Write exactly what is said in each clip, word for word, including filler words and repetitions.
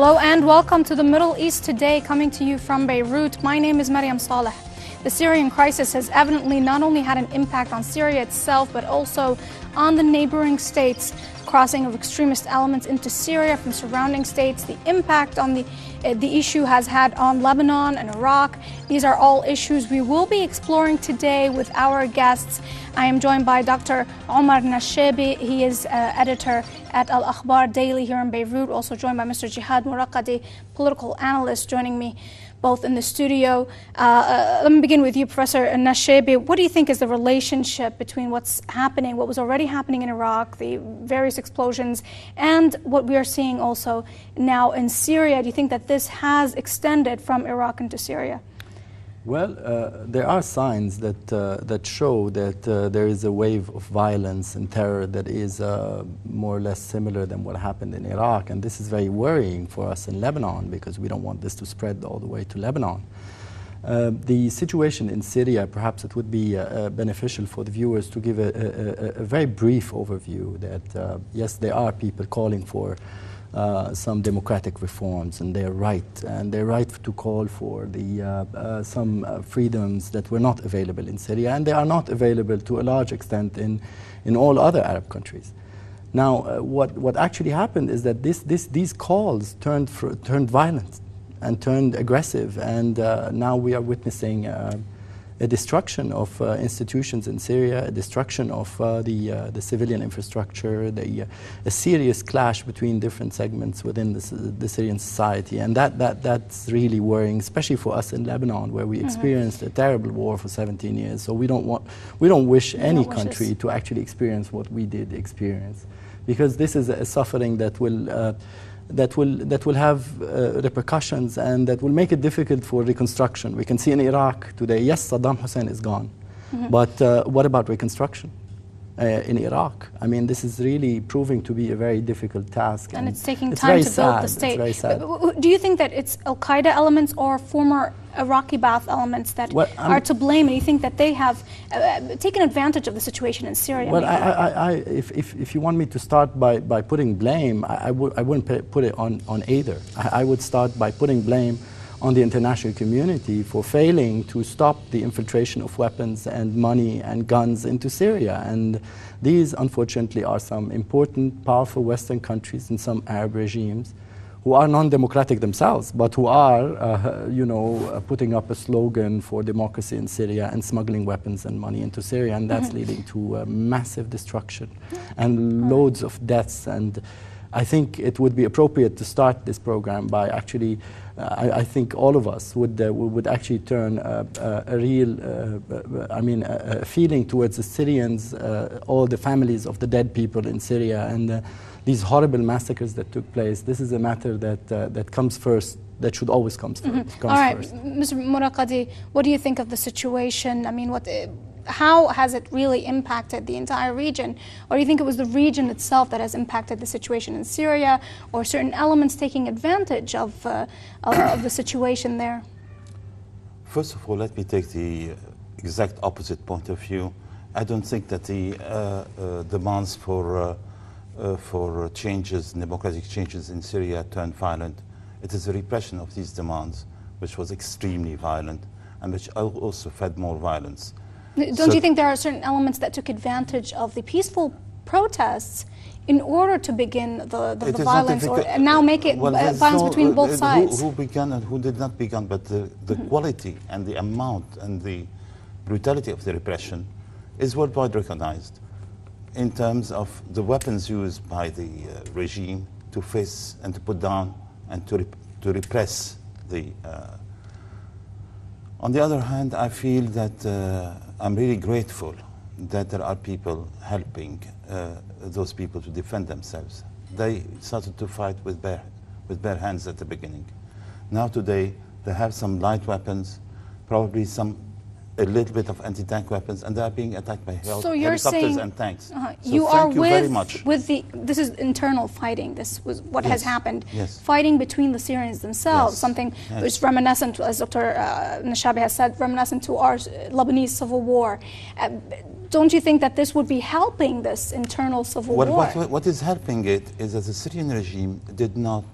Hello and welcome to the Middle East Today, coming to you from Beirut. My name is Mariam Saleh. The Syrian crisis has evidently not only had an impact on Syria itself, but also on the neighboring states. Crossing of extremist elements into Syria from surrounding states, the impact on the uh, the issue has had on Lebanon and Iraq. These are all issues we will be exploring today with our guests. I am joined by Doctor Omar Nashebi. He is uh, editor at Al Akhbar Daily here in Beirut. Also joined by Mister Jihad Muraqadi, political analyst, joining me both in the studio. Uh, uh, let me begin with you, Professor Nashebi. What do you think is the relationship between what's happening, what was already happening in Iraq, the various explosions, and what we are seeing also now in Syria? Do you think that this has extended from Iraq into Syria? Well, uh, there are signs that uh, that show that uh, there is a wave of violence and terror that is uh, more or less similar than what happened in Iraq, and this is very worrying for us in Lebanon because we don't want this to spread all the way to Lebanon. Uh, the situation in Syria, perhaps it would be uh, beneficial for the viewers to give a, a, a very brief overview that uh, yes, there are people calling for Uh, some democratic reforms, and they're right, and they're right to call for the uh, uh, some uh, freedoms that were not available in Syria, and they are not available to a large extent in in all other Arab countries. Now, uh, what what actually happened is that this this these calls turned for, turned violent and turned aggressive, and uh, now we are witnessing Uh, a destruction of uh, institutions in Syria, a destruction of uh, the uh, the civilian infrastructure, the, uh, a serious clash between different segments within the, the Syrian society, and that that that's really worrying, especially for us in Lebanon, where we mm-hmm. experienced a terrible war for seventeen years. So we don't want, we don't wish any don't country wish to actually experience what we did experience, because this is a suffering that will. Uh, that will that will have uh, repercussions, and that will make it difficult for reconstruction. We can see in Iraq today, yes, Saddam Hussein is gone, mm-hmm. but uh, what about reconstruction uh, in Iraq? I mean, this is really proving to be a very difficult task. And, and it's taking it's time to sad. build the state. It's very sad. Do you think that it's Al-Qaeda elements or former Iraqi Ba'ath elements that well, are to blame, and you think that they have uh, taken advantage of the situation in Syria? Well, I, I, I, if, if, if you want me to start by, by putting blame, I, I, would, I wouldn't put it on, on either. I, I would start by putting blame on the international community for failing to stop the infiltration of weapons and money and guns into Syria. And these, unfortunately, are some important, powerful Western countries and some Arab regimes who are non-democratic themselves, but who are, uh, you know, uh, putting up a slogan for democracy in Syria and smuggling weapons and money into Syria, and that's mm-hmm. leading to uh, massive destruction and mm-hmm. loads of deaths. And I think it would be appropriate to start this program by actually, uh, I, I think all of us would uh, would actually turn uh, uh, a real, uh, I mean, a, a feeling towards the Syrians, uh, all the families of the dead people in Syria, and uh, these horrible massacres that took place. This is a matter that uh, that comes first, that should always come first. Mm-hmm. Comes All right, first. Mister Muraqadi, what do you think of the situation? I mean, what, how has it really impacted the entire region? Or do you think it was the region itself that has impacted the situation in Syria, or certain elements taking advantage of, uh, of the situation there? First of all, let me take the exact opposite point of view. I don't think that the uh, uh, demands for uh, Uh, for changes, democratic changes in Syria turned violent. It is the repression of these demands which was extremely violent and which also fed more violence. Don't so you think there are certain elements that took advantage of the peaceful protests in order to begin the, the, the violence, or and now make it well, uh, violence no, between both who, sides? Who began and who did not begin, but the, the mm-hmm. quality and the amount and the brutality of the repression is worldwide recognized, in terms of the weapons used by the uh, regime to face and to put down and to, rep to repress the... Uh. On the other hand, I feel that uh, I'm really grateful that there are people helping uh, those people to defend themselves. They started to fight with bare, with bare hands at the beginning. Now today, they have some light weapons, probably some a little bit of anti-tank weapons, and they are being attacked by hel so you're helicopters saying, and tanks. Uh-huh. So you thank are you with, very much. with the, this is internal fighting, this was what yes. has happened. Yes. Fighting between the Syrians themselves, yes. something yes. which is reminiscent, as Doctor Uh, Nashebi has said, reminiscent to our Lebanese civil war. Uh, don't you think that this would be helping this internal civil what, war? What, what is helping it is that the Syrian regime did not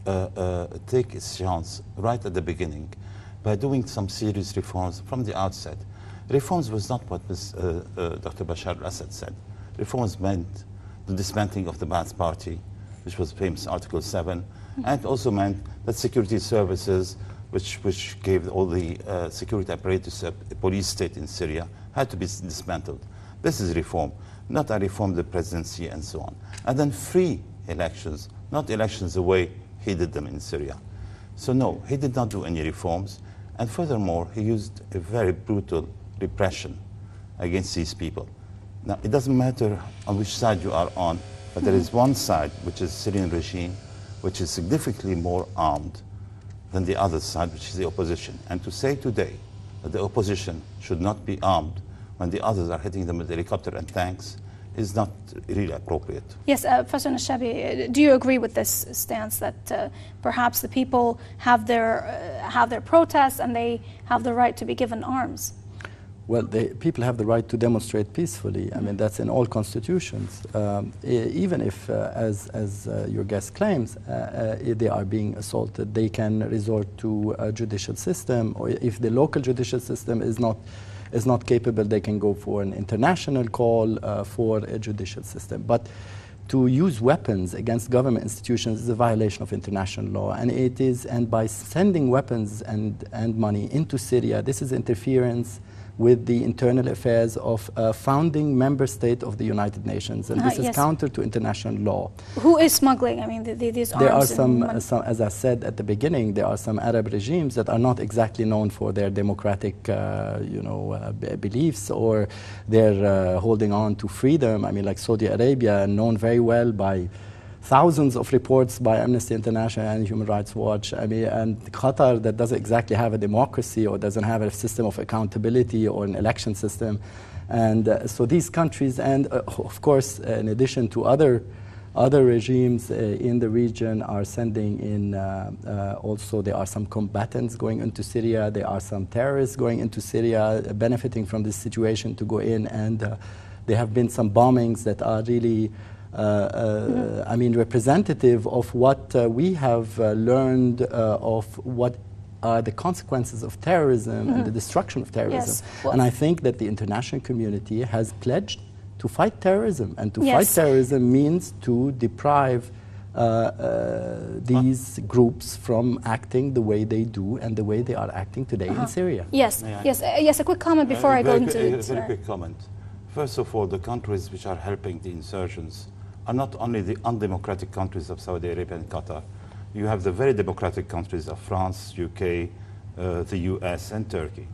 uh, uh, take its chance right at the beginning by doing some serious reforms from the outset. Reforms was not what Miz, uh, uh, Doctor Bashar al-Assad said. Reforms meant the dismantling of the Ba'ath Party, which was famous Article seven, mm-hmm. and also meant that security services, which, which gave all the uh, security apparatus a police state in Syria, had to be dismantled. This is reform, not a reform of the presidency and so on. And then free elections, not elections the way he did them in Syria. So no, he did not do any reforms. And furthermore, he used a very brutal repression against these people. Now, it doesn't matter on which side you are on, but there is one side, which is the Syrian regime, which is significantly more armed than the other side, which is the opposition. And to say today that the opposition should not be armed when the others are hitting them with helicopter and tanks is not really appropriate. Yes, uh, Professor Nashabi, do you agree with this stance that uh, perhaps the people have their, uh, have their protests and they have the right to be given arms? Well, they, people have the right to demonstrate peacefully. I mean, that's in all constitutions. Um, e even if, uh, as, as uh, your guest claims, uh, uh, they are being assaulted, they can resort to a judicial system, or if the local judicial system is not, is not capable, they can go for an international call uh, for a judicial system. But to use weapons against government institutions is a violation of international law, and it is, and by sending weapons and, and money into Syria, this is interference with the internal affairs of a founding member state of the United Nations, and this uh, yes. is counter to international law. Who is smuggling? I mean, the, the, these arms. There are some, uh, some, as I said at the beginning, there are some Arab regimes that are not exactly known for their democratic, uh, you know, uh, beliefs or their uh, holding on to freedom. I mean, like Saudi Arabia, known very well by thousands of reports by Amnesty International and Human Rights Watch. I mean, and Qatar, that doesn't exactly have a democracy or doesn't have a system of accountability or an election system. And uh, so these countries, and uh, of course, uh, in addition to other other regimes uh, in the region, are sending in, uh, uh, also there are some combatants going into Syria, there are some terrorists going into Syria, uh, benefiting from this situation to go in, and uh, there have been some bombings that are really Uh, uh, mm-hmm. I mean, representative of what uh, we have uh, learned uh, of what are the consequences of terrorism mm-hmm. and the destruction of terrorism. Yes. Well, and I think that the international community has pledged to fight terrorism, and to yes. fight terrorism means to deprive uh, uh, these groups from acting the way they do and the way they are acting today uh-huh. in Syria. Yes, yes, uh, yes. A quick comment before uh, I go into it. A very very quick comment. First of all, the countries which are helping the insurgents are not only the undemocratic countries of Saudi Arabia and Qatar. You have the very democratic countries of France, U K, uh, the U S, and Turkey.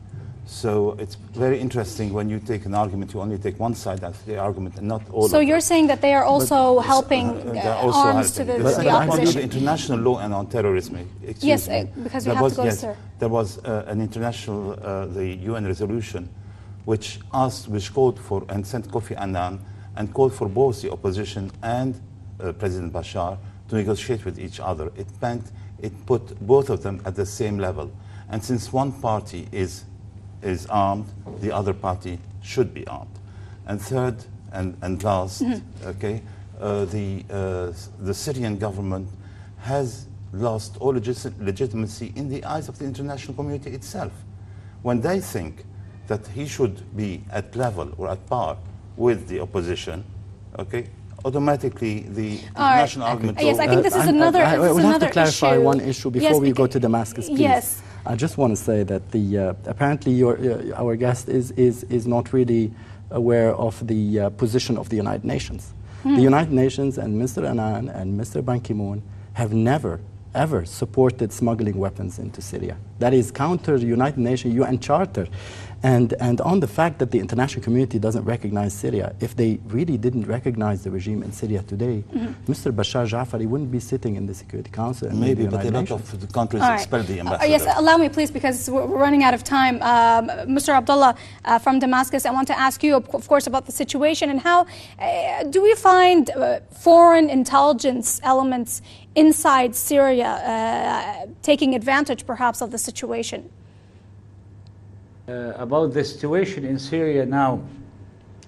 So it's very interesting when you take an argument, you only take one side of the argument and not all so of you're it. saying that they are also but, helping uh, uh, also arms helping. to the, the, to the the opposition? the international law and on terrorism. Excuse yes, me. uh, because we there have was, to go, yes, sir. There was uh, an international, uh, the U N resolution, which asked, which called for, and sent Kofi Annan, and called for both the opposition and uh, President Bashar to negotiate with each other. It meant it put both of them at the same level. And since one party is, is armed, the other party should be armed. And third and, and last, mm-hmm. okay, uh, the, uh, the Syrian government has lost all legis legitimacy in the eyes of the international community itself. When they think that he should be at level or at par with the opposition, okay, automatically the international right. argument. Uh, yes, I think this is another. I, I, I this will is have another to clarify issue. one issue before yes, we go to Damascus, please. Yes. I just want to say that the uh, apparently your, uh, our guest is, is, is not really aware of the uh, position of the United Nations. Hmm. The United Nations and Mister Annan and Mister Ban Ki-moon have never, ever supported smuggling weapons into Syria. That is counter the United Nations U N Charter. And, and on the fact that the international community doesn't recognize Syria, if they really didn't recognize the regime in Syria today, mm-hmm. Mister Bashar Jafari wouldn't be sitting in the Security Council. And maybe, the but a lot Nations. of the countries right. expelled the ambassador. Uh, yes, allow me, please, because we're running out of time. Um, Mister Abdullah uh, from Damascus, I want to ask you, of course, about the situation and how uh, do we find uh, foreign intelligence elements inside Syria uh, taking advantage, perhaps, of the situation? Uh, about the situation in Syria now,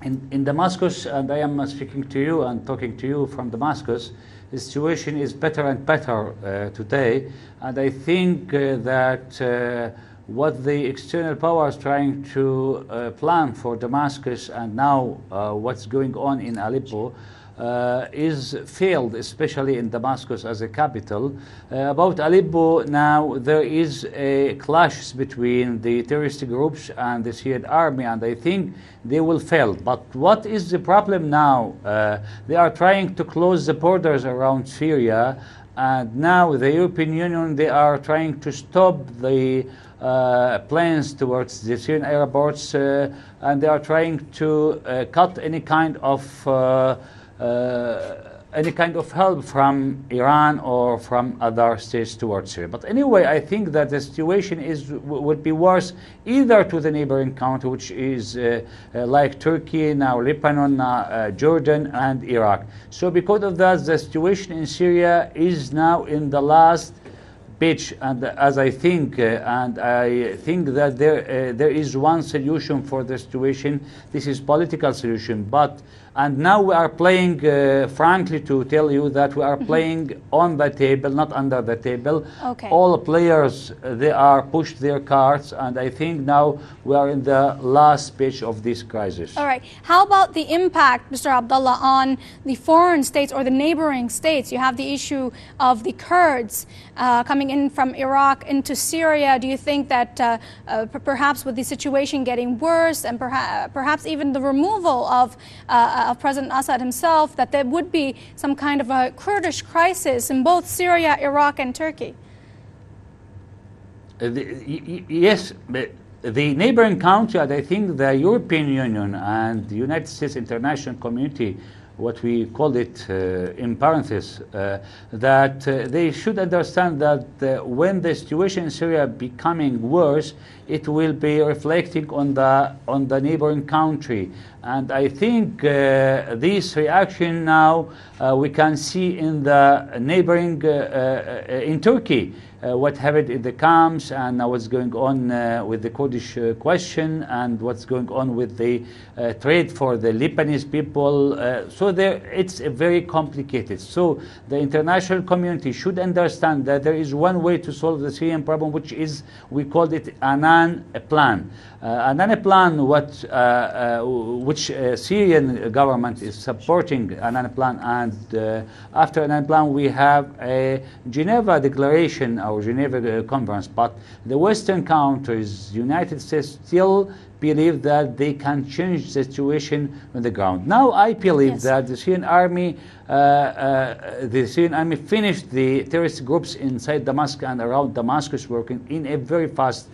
in, in Damascus, and I am speaking to you and talking to you from Damascus, the situation is better and better uh, today, and I think uh, that uh, what the external powers trying to uh, plan for Damascus and now uh, what's going on in Aleppo uh, is failed, especially in Damascus as a capital. Uh, about Aleppo now, there is a clash between the terrorist groups and the Syrian army, and I think they will fail. But what is the problem now? Uh, they are trying to close the borders around Syria, and now the European Union, they are trying to stop the uh, planes towards the Syrian airports, uh, and they are trying to uh, cut any kind of uh, uh, any kind of help from Iran or from other states towards Syria. But anyway, I think that the situation is would be worse either to the neighboring country, which is uh, uh, like Turkey, now Lebanon, now uh, Jordan, and Iraq. So because of that, the situation in Syria is now in the last pitch, and as I think, uh, and I think that there uh, there is one solution for the situation. This is political solution, but. And now we are playing, uh, frankly, to tell you that we are playing on the table, not under the table. Okay. All players, uh, they are pushed their cards, and I think now we are in the last pitch of this crisis. All right. How about the impact, Mister Abdullah, on the foreign states or the neighboring states? You have the issue of the Kurds uh, coming in from Iraq into Syria. Do you think that uh, uh, perhaps with the situation getting worse and perha perhaps even the removal of uh, of President Assad himself, that there would be some kind of a Kurdish crisis in both Syria, Iraq, and Turkey? Uh, the, yes, but the neighboring country, and I think the European Union and the United States international community, what we call it uh, in parentheses, uh, that uh, they should understand that uh, when the situation in Syria becoming worse, it will be reflecting on the on the neighboring country. And I think uh, this reaction now uh, we can see in the neighboring, uh, uh, in Turkey, uh, what happened in the camps, and now what's going on uh, with the Kurdish uh, question, and what's going on with the uh, trade for the Lebanese people. Uh, so there, it's uh, very complicated. So the international community should understand that there is one way to solve the Syrian problem, which is, we called it Annan plan. Uh, Annan plan, what, uh, uh, which uh, Syrian government is supporting Annan plan, and uh, after Annan plan we have a Geneva Declaration or Geneva uh, Conference. But the Western countries, United States, still believe that they can change the situation on the ground. Now I believe yes. that the Syrian army, uh, uh, the Syrian army finished the terrorist groups inside Damascus and around Damascus working in a very fast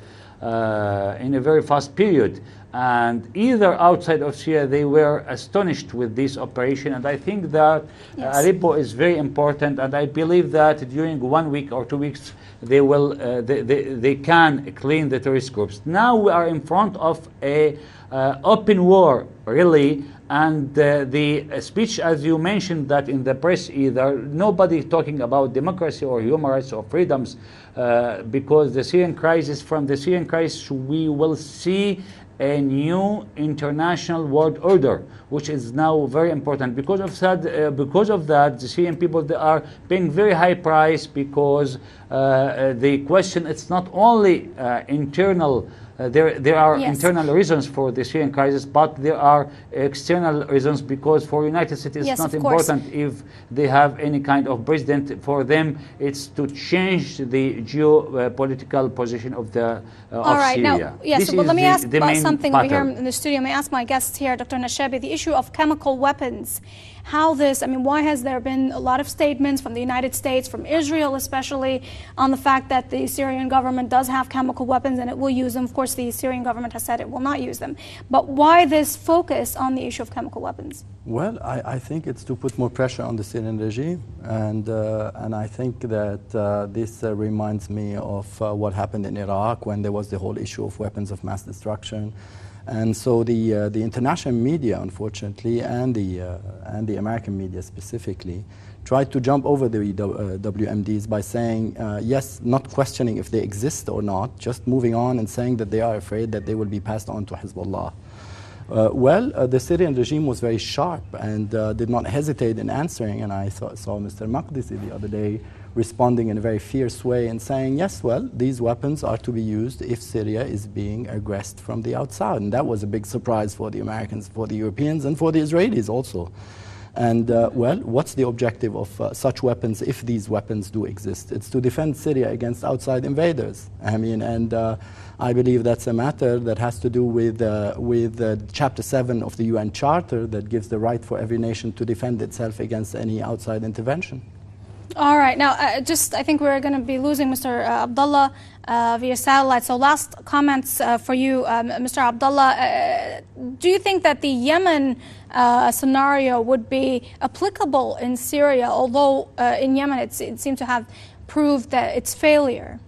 Uh, in a very fast period, and either outside of Syria they were astonished with this operation, and I think that yes. uh, Aleppo is very important, and I believe that during one week or two weeks they will uh, they, they, they can clean the terrorist groups. Now we are in front of a uh, open war, really. And uh, the uh, speech, as you mentioned, that in the press, either nobody talking about democracy or human rights or freedoms, uh, because the Syrian crisis, from the Syrian crisis, we will see a new international world order, which is now very important. Because of that, uh, because of that, the Syrian people, they are paying very high price, because uh, the question, it's not only uh, internal. Uh, there, there are yes. internal reasons for the Syrian crisis, but there are external reasons, because for United States it's yes, not important if they have any kind of president. For them, it's to change the geopolitical position of the uh, All of right, Syria. now, yes, this but let me the, ask the about something pattern. over here in the studio. May I ask my guests here, Doctor Nashabi, the issue of chemical weapons. How this, I mean, why has there been a lot of statements from the United States, from Israel especially, on the fact that the Syrian government does have chemical weapons and it will use them? Of course, the Syrian government has said it will not use them. But why this focus on the issue of chemical weapons? Well, I, I think it's to put more pressure on the Syrian regime, and uh, and I think that uh, this uh, reminds me of uh, what happened in Iraq when there was the whole issue of weapons of mass destruction. And so the uh, the international media, unfortunately, and the uh, and the American media specifically, tried to jump over the uh, W M Ds by saying uh, yes, not questioning if they exist or not, just moving on and saying that they are afraid that they will be passed on to Hezbollah. Uh, well, uh, the Syrian regime was very sharp and uh, did not hesitate in answering, and I saw, saw Mister Maqdisi the other day responding in a very fierce way and saying, yes, well, these weapons are to be used if Syria is being aggressed from the outside. And that was a big surprise for the Americans, for the Europeans, and for the Israelis also. And, uh, well, what's the objective of uh, such weapons if these weapons do exist? It's to defend Syria against outside invaders. I mean, and uh, I believe that's a matter that has to do with, uh, with uh, Chapter seven of the U N Charter that gives the right for every nation to defend itself against any outside intervention. All right. Now, uh, just I think we're going to be losing Mister Uh, Abdullah uh, via satellite. So last comments uh, for you, um, Mister Abdullah. Uh, do you think that the Yemen uh, scenario would be applicable in Syria, although uh, in Yemen it's, it seemed to have proved that its failure?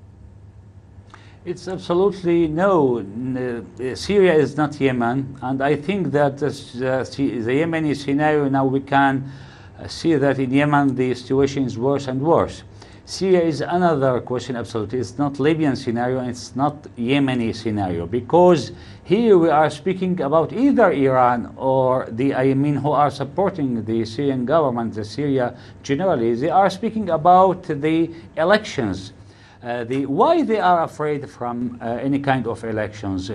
It's absolutely no. Uh, Syria is not Yemen, and I think that uh, the Yemeni scenario now we can uh, see that in Yemen the situation is worse and worse. Syria is another question, absolutely. It's not Libyan scenario, and it's not Yemeni scenario, because here we are speaking about either Iran or the, I mean, who are supporting the Syrian government, the Syria generally. They are speaking about the elections. Uh, the, why they are afraid from uh, any kind of elections, uh,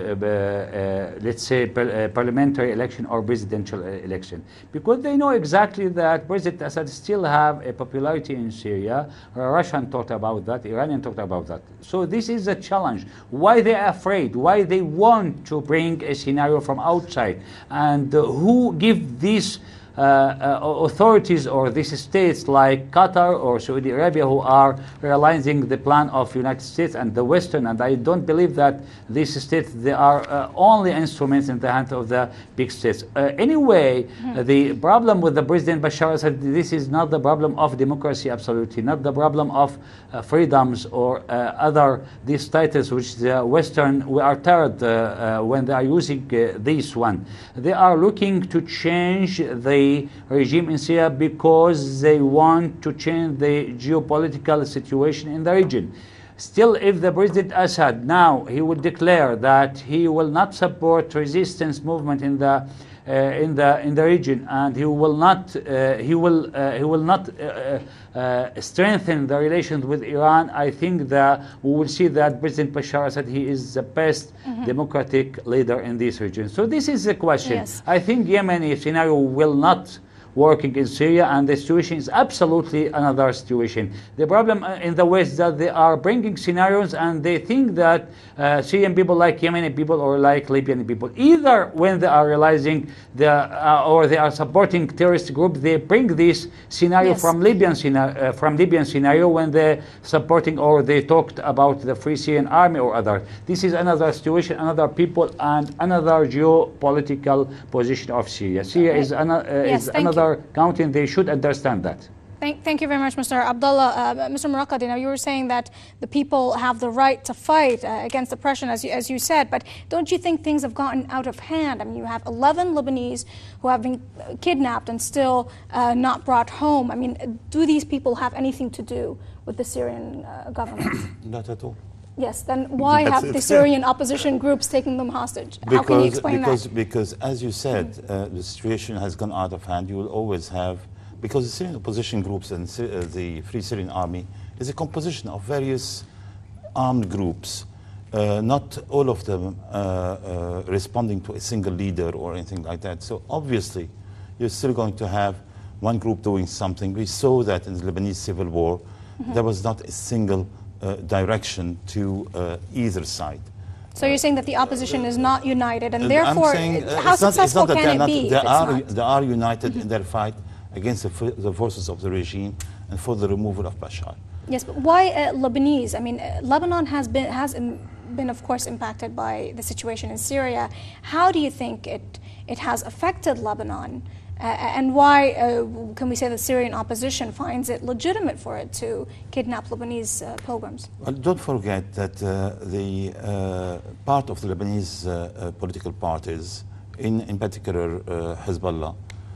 uh, let's say par uh, parliamentary election or presidential election? Because they know exactly that President Assad still have a popularity in Syria. Uh, Russian talked about that, Iranian talked about that. So this is a challenge. Why they are afraid? Why they want to bring a scenario from outside? And uh, who give this Uh, uh, authorities or these states like Qatar or Saudi Arabia who are realizing the plan of United States and the Western, and I don't believe that these states, they are uh, only instruments in the hands of the big states. Uh, anyway, mm-hmm. uh, the problem with the President Bashar Assad, this is not the problem of democracy, absolutely, not the problem of uh, freedoms or uh, other these titles which the Western, we are tired uh, uh, when they are using uh, this one. They are looking to change the regime in Syria because they want to change the geopolitical situation in the region. Still, if the President Assad now he will declare that he will not support resistance movement in the uh, in the in the region, and he will not uh, he will uh, he will not uh, uh, strengthen the relations with Iran, I think that we will see that President Bashar Assad he is the best mm-hmm. democratic leader in this region. So this is the question. Yes. I think Yemeni scenario will not working in Syria, and the situation is absolutely another situation. The problem in the West is that they are bringing scenarios and they think that uh, Syrian people like Yemeni people or like Libyan people, either when they are realizing the uh, or they are supporting terrorist group, they bring this scenario yes. from Libyan scenario, uh, from Libyan scenario when they supporting or they talked about the Free Syrian Army or other. This is another situation, another people, and another geopolitical position of Syria. Syria is, an, uh, yes, is another country, and they should understand that. Thank, thank you very much, Mister Abdullah. Uh, Mister Murakadi, now you were saying that the people have the right to fight uh, against oppression, as you, as you said, but don't you think things have gotten out of hand? I mean, you have eleven Lebanese who have been kidnapped and still uh, not brought home. I mean, do these people have anything to do with the Syrian uh, government? Not at all. Yes, then why That's have it. the Syrian opposition groups taken them hostage? Because, How can you explain because, that? Because, as you said, uh, the situation has gone out of hand. You will always have, because the Syrian opposition groups and uh, the Free Syrian Army is a composition of various armed groups, uh, not all of them uh, uh, responding to a single leader or anything like that. So obviously, you're still going to have one group doing something. We saw that in the Lebanese civil war, mm-hmm. there was not a single Uh, direction to uh, either side. So you're saying that the opposition is not united, and therefore, saying, uh, how successful not, can it not, be? They are, not? they are united mm-hmm. in their fight against the, the forces of the regime and for the removal of Bashar. Yes, but why uh, Lebanese? I mean, uh, Lebanon has been has um, been, of course, impacted by the situation in Syria. How do you think it it has affected Lebanon? Uh, and why uh, can we say the Syrian opposition finds it legitimate for it to kidnap Lebanese uh, pilgrims? Well, don't forget that uh, the uh, part of the Lebanese uh, uh, political parties, in, in particular uh, Hezbollah,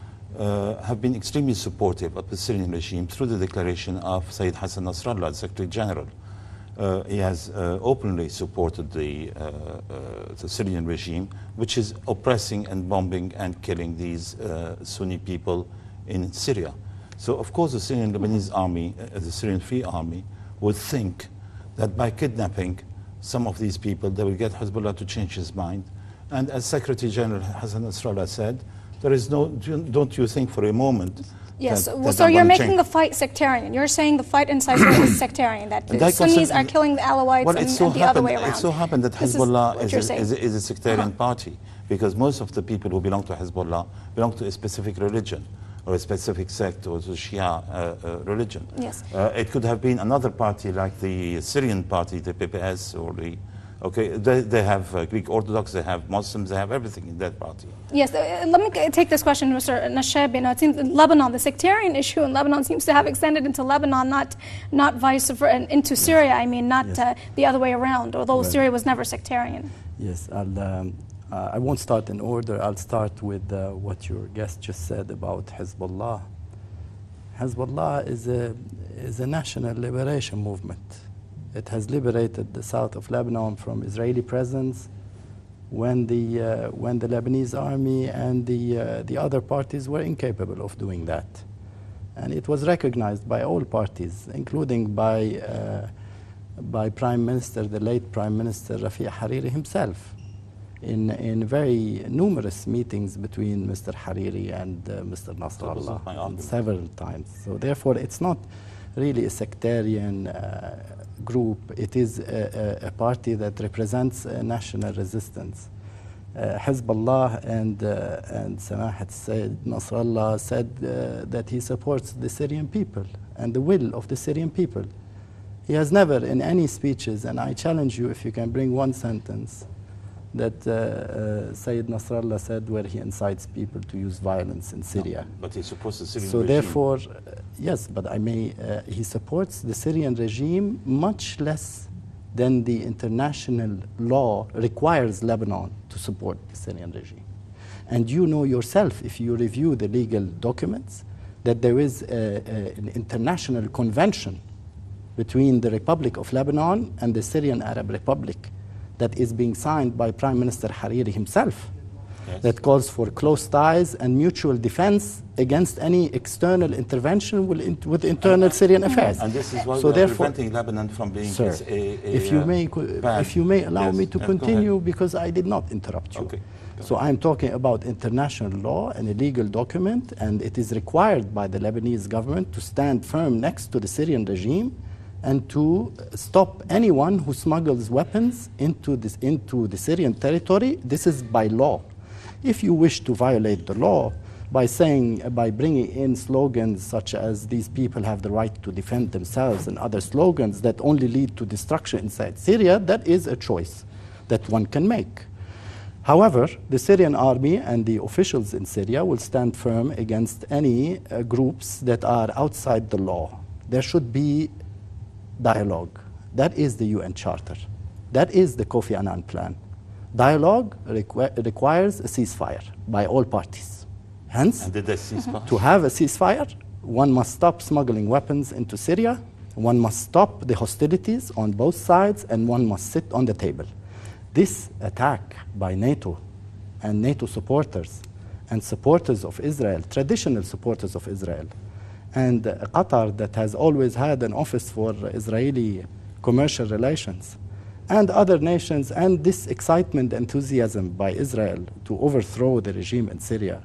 uh, have been extremely supportive of the Syrian regime through the declaration of Sayyid Hassan Nasrallah, the Secretary General. uh, he has uh, openly supported the, uh, uh, the Syrian regime, which is oppressing and bombing and killing these uh, Sunni people in Syria. So, of course, the Syrian Lebanese army, uh, the Syrian Free Army, would think that by kidnapping some of these people, they will get Hezbollah to change his mind. And as Secretary General Hassan Nasrallah said, there is no, don't you think for a moment Yes, that, well, that so you're making change. the fight sectarian. You're saying the fight inside Syria is sectarian, that the That Sunnis concern- are killing the Alawites well, and, it so and the happened, other way around. It so happened that This is Hezbollah what is, you're a, saying. is, a, is a sectarian Uh-huh. party, because most of the people who belong to Hezbollah belong to a specific religion or a specific sect or the Shia uh, uh, religion. Yes. Uh, it could have been another party like the Syrian party, the P P S, or the Okay, they, they have uh, Greek Orthodox, they have Muslims, they have everything in that party. Yes, uh, let me g- take this question, Mister Nashab. You know, it seems in Lebanon, the sectarian issue in Lebanon seems to have extended into Lebanon, not not vice versa, and into Syria. I mean, not Yes. uh, the other way around. Although Right. Syria was never sectarian. Yes, I'll, um, uh, I won't start in order. I'll start with uh, what your guest just said about Hezbollah. Hezbollah is a, is a national liberation movement. It has liberated the south of Lebanon from Israeli presence when the, uh, when the Lebanese army and the, uh, the other parties were incapable of doing that. And it was recognized by all parties, including by, uh, by Prime Minister, the late Prime Minister Rafiq Hariri himself, in, in very numerous meetings between Mister Hariri and uh, Mister That was my Nasrallah argument. several times. So therefore, it's not really a sectarian uh, group. It is a, a, a party that represents a national resistance. Uh, Hezbollah and, uh, and Samahat Said Nasrallah said uh, that he supports the Syrian people and the will of the Syrian people. He has never in any speeches, and I challenge you if you can bring one sentence, that uh, uh, Sayyid Nasrallah said where he incites people to use violence in Syria. No, but he supports the Syrian So regime. therefore, uh, yes, but I may, uh, he supports the Syrian regime much less than the international law requires Lebanon to support the Syrian regime. And you know yourself, if you review the legal documents, that there is a, a, an international convention between the Republic of Lebanon and the Syrian Arab Republic that is being signed by Prime Minister Hariri himself. Yes. That calls for close ties and mutual defense against any external intervention with, in, with internal Syrian affairs. And this is why so we are therefore, preventing Lebanon from being sir, a, a, if you uh, may, co- bad- if you may allow Yes, me to yes, go ahead. continue, because I did not interrupt you. Okay. So I'm talking about international law and a legal document, and it is required by the Lebanese government to stand firm next to the Syrian regime and to stop anyone who smuggles weapons into, this, into the Syrian territory. This is by law. If you wish to violate the law by saying, by bringing in slogans such as these people have the right to defend themselves and other slogans that only lead to destruction inside Syria, that is a choice that one can make. However, the Syrian army and the officials in Syria will stand firm against any uh, groups that are outside the law. There should be dialogue. That is the U N Charter. That is the Kofi Annan plan. Dialogue requ- requires a ceasefire by all parties. Hence, And did they ceasefire? to have a ceasefire, one must stop smuggling weapons into Syria, one must stop the hostilities on both sides, and one must sit on the table. This attack by NATO and NATO supporters and supporters of Israel, traditional supporters of Israel, and uh, Qatar, that has always had an office for Israeli commercial relations, and other nations, and this excitement, enthusiasm by Israel to overthrow the regime in Syria,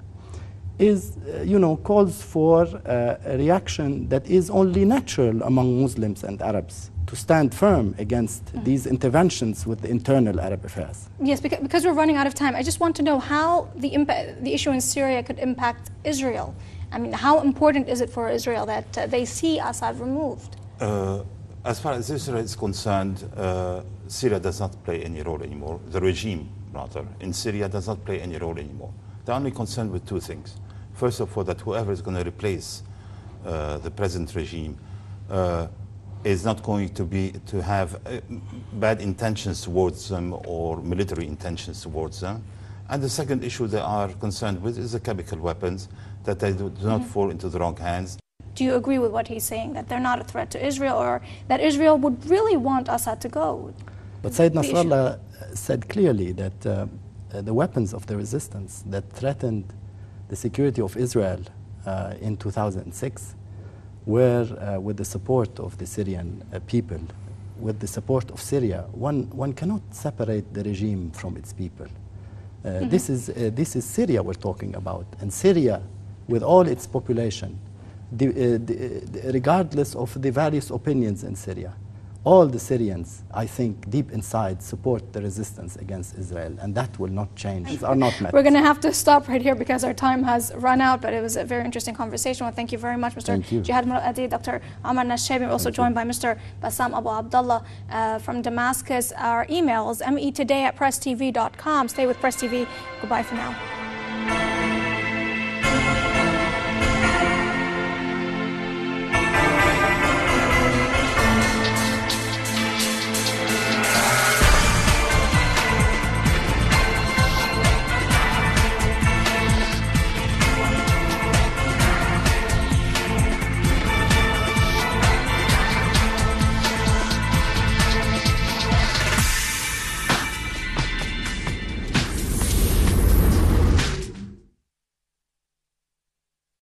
is, uh, you know, calls for uh, a reaction that is only natural among Muslims and Arabs, to stand firm against mm. these interventions with the internal Arab affairs. Yes, because, because we're running out of time. I just want to know how the, impa- the issue in Syria could impact Israel. I mean, how important is it for Israel that uh, they see Assad removed? Uh, as far as Israel is concerned, uh, Syria does not play any role anymore. The regime, rather, in Syria does not play any role anymore. They're only concerned with two things. First of all, that whoever is going to replace uh, the present regime uh, is not going to be to have uh, bad intentions towards them or military intentions towards them. And the second issue they are concerned with is the chemical weapons, that they do, do not fall into the wrong hands. Do you agree with what he's saying, that they're not a threat to Israel, or that Israel would really want Assad to go? But Sayyid Nasrallah said clearly that uh, the weapons of the resistance that threatened the security of Israel uh, in two thousand six were uh, with the support of the Syrian uh, people, with the support of Syria. One, one cannot separate the regime from its people. Uh, mm-hmm. This is, uh, this is Syria we're talking about, and Syria, with all its population, the, uh, the, uh, regardless of the various opinions in Syria, all the Syrians, I think, deep inside, support the resistance against Israel, and that will not change, are not met. We're going to have to stop right here because our time has run out, but it was a very interesting conversation. Well, thank you very much, Mister Jihad Mar'adi, Doctor Amar Nashaybi. We're also thank joined you. by Mister Bassam Abu Abdullah uh, from Damascus. Our emails, me today at press t v dot com. Stay with Press T V. Goodbye for now.